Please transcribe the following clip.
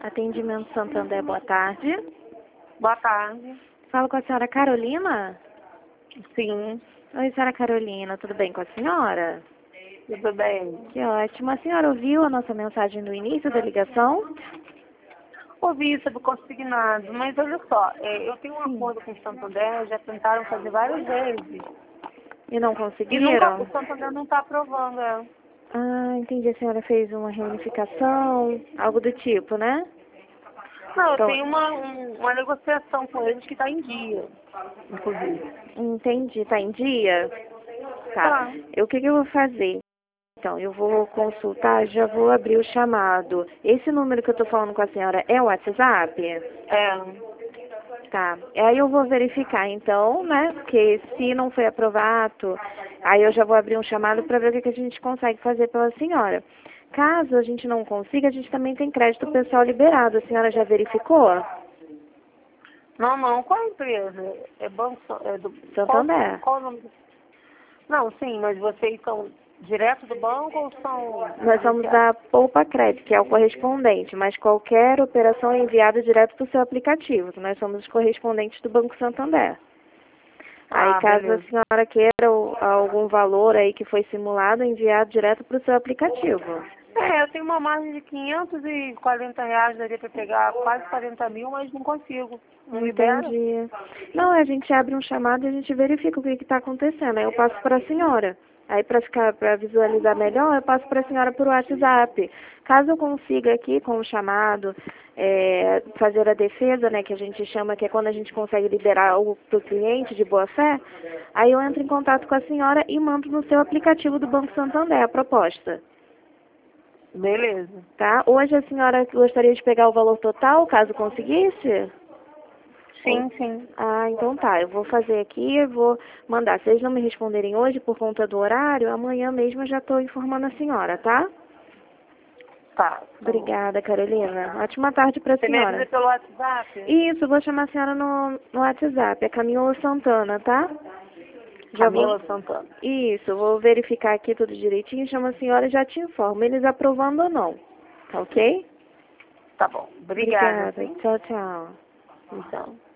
Atendimento Santander, boa tarde. Boa tarde. Falo com a senhora Carolina? Sim, Oi, senhora Carolina, tudo bem com a senhora? tudo bem. Que ótimo. A senhora ouviu a nossa mensagem no início da ligação? Ouvi sobre o consignado, mas olha só, eu tenho um acordo com o Santander, já tentaram fazer várias vezes. E não E nunca, conseguiram? o Santander não está aprovando, Ah, entendi. A senhora fez uma reunificação, algo do tipo, né? Não, eu Então, tenho uma negociação com eles que está em dia, inclusive. entendi. Tá em dia? Tá. Tá. O que eu vou fazer? Então, eu vou consultar, já vou abrir o chamado. Esse número que eu tô falando com a senhora é o WhatsApp? É. Tá. Aí eu vou verificar, então, né? Porque se não foi aprovado, aí eu já vou abrir um chamado para ver o que a gente consegue fazer pela senhora. Caso a gente não consiga, a gente também tem crédito pessoal liberado. A senhora já verificou? Não, qual é a empresa? É Banco do Santander. Qual o nome? Não, sim, mas vocês são direto do banco ou são Nós somos da Poupa Crédito, que é o correspondente, mas qualquer operação é enviada direto para o seu aplicativo. Nós somos os correspondentes do Banco Santander. Aí, caso a beleza. senhora queira algum valor aí que foi simulado, é enviado direto para o seu aplicativo. Eu tenho uma margem de R$ 540, daria para pegar quase 40 mil, mas não consigo. Não libera? Entendi. Não, a gente abre um chamado e a gente verifica o que está acontecendo. Aí eu passo para a senhora. Aí para visualizar melhor, eu passo para a senhora por WhatsApp. Caso eu consiga aqui com o chamado fazer a defesa, né, que a gente chama, que é quando a gente consegue liberar algo para o cliente de boa fé, aí eu entro em contato com a senhora e mando no seu aplicativo do Banco Santander a proposta. Beleza. Tá? Hoje a senhora gostaria de pegar o valor total, caso conseguisse? Sim. Ah, então tá. Eu vou fazer aqui, eu vou mandar. Se eles não me responderem hoje por conta do horário, amanhã mesmo eu já estou informando a senhora, tá? Tá. Obrigada, Carolina. Ótima tarde para a Você me avisa senhora. pelo WhatsApp? Isso, vou chamar a senhora no WhatsApp. É Camila Santana, tá? Camila Santana. Isso, vou verificar aqui tudo direitinho, chamo a senhora e já te informo, eles aprovando ou não. Tá ok? Tá bom. Obrigada. Obrigada. Tchau, tchau. Então.